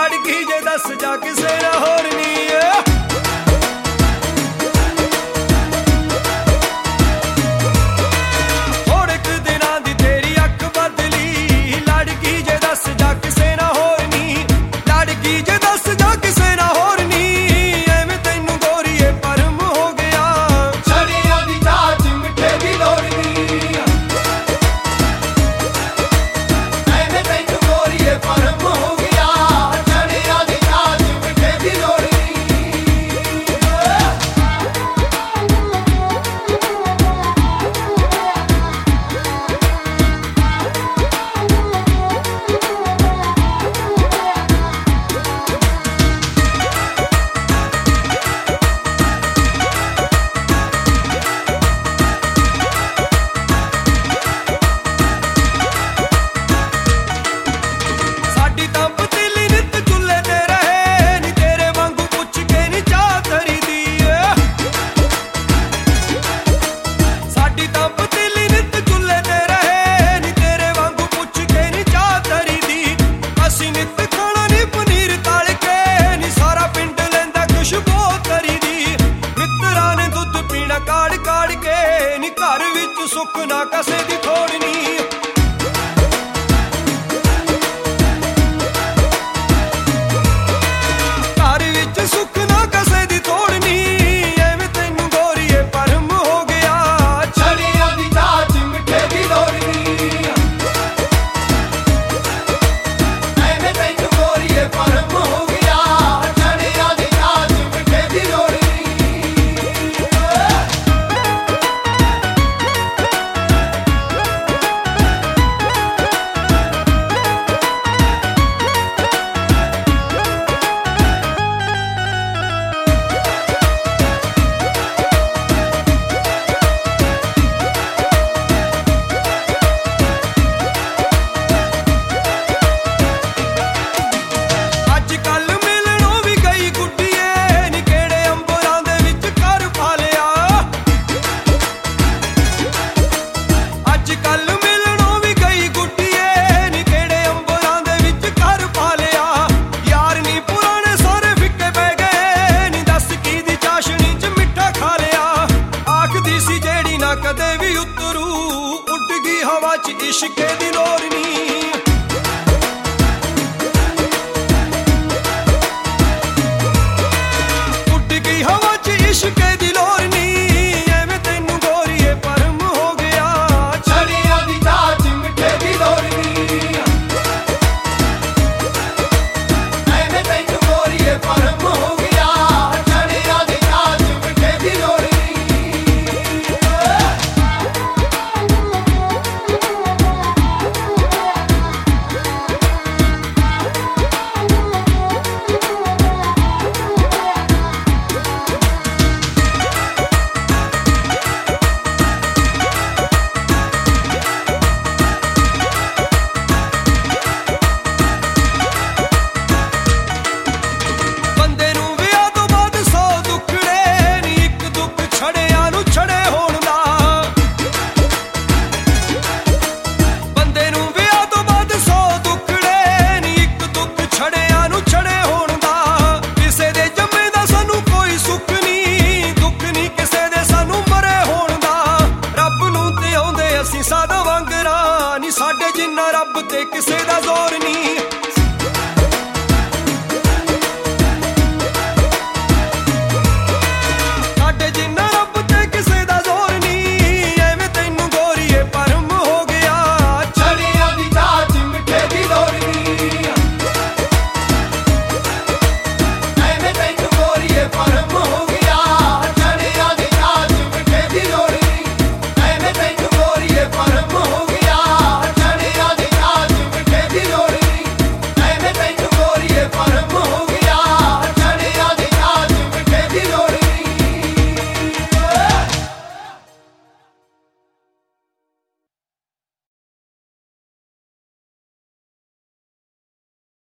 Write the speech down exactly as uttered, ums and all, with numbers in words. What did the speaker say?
ਲੜਕੀ ਜੇ ਦੱਸ ਜਾ ਕਿਸੇ ਨਾ ਹੋਰ ਨੀ। ਥੋੜੇ ਕੁ ਦਿਨਾਂ ਦੀ ਤੇਰੀ ਅੱਖ ਬਦਲੀ, ਲੜਕੀ ਜੇ ਦੱਸ ਜਾ ਕਿਸੇ ਨਾ ਹੋਰ ਨੀ। ਲੜਕੀ ਜੇ ਦੱਸ ਜਾ ਕਿਸੇ ਨਾ ਹੋਰ ਨੀ, ਐਵੇਂ ਤੈਨੂੰ ਗੋਰੀਏ ਭਰਮ ਹੋ ਗਿਆ। ਛੜੀਆਂ ਦੀ ਚਾਹ ਚ ਮਿੱਠੇ ਦੀ ਲੋੜ ਨੀ, ਐਵੇਂ ਤੈਨੂੰ ਗੋਰੀਏ ਭਰਮ ਹੋ ਗਿਆ। ਛੜੀਆਂ ਦੀ ਚਾਹ ਚ ਮਿੱਠੇ ਦੀ ਲੋੜ ਨੀ। ਸਾਡੀ ਤਾਂ ਪਤੀਲੀ ਨਿੱਤ ਚੁੱਲ੍ਹੇ ਤੇ ਰਹੇ ਨੀ, ਤੇਰੇ ਵਾਂਗੂ ਪੁੱਛ ਕੇ ਨੀ ਚਾਹ ਧਰੀਦੀ ਏ। ਸਾਡੀ ਤਾਂ ਪਤੀਲੀ ਨਿੱਤ ਚੁੱਲ੍ਹੇ ਤੇ ਰਹੇ ਨੀ, ਤੇਰੇ ਵਾਂਗੂ ਪੁੱਛ ਕੇ ਨੀ ਚਾਹ ਧਰੀਦੀ। ਅਸੀਂ ਨਿੱਤ ਖਾਣਾ ਨੀ ਪਨੀਰ ਤਲ ਕੇ ਨੀ, ਸਾਰਾ ਪਿੰਡ ਲੈਂਦਾ ਖੁਸ਼ਬੂ ਤਰੀ ਦੀ। ਮਿੱਤਰਾਂ ਨੇ ਦੁੱਧ ਪੀਣਾ ਕਾੜ ਕਾੜ ਕੇ ਨੀ, ਘਰ ਵਿੱਚ ਸੁੱਖ ਨਾ ਕਸੇ ਦੀ।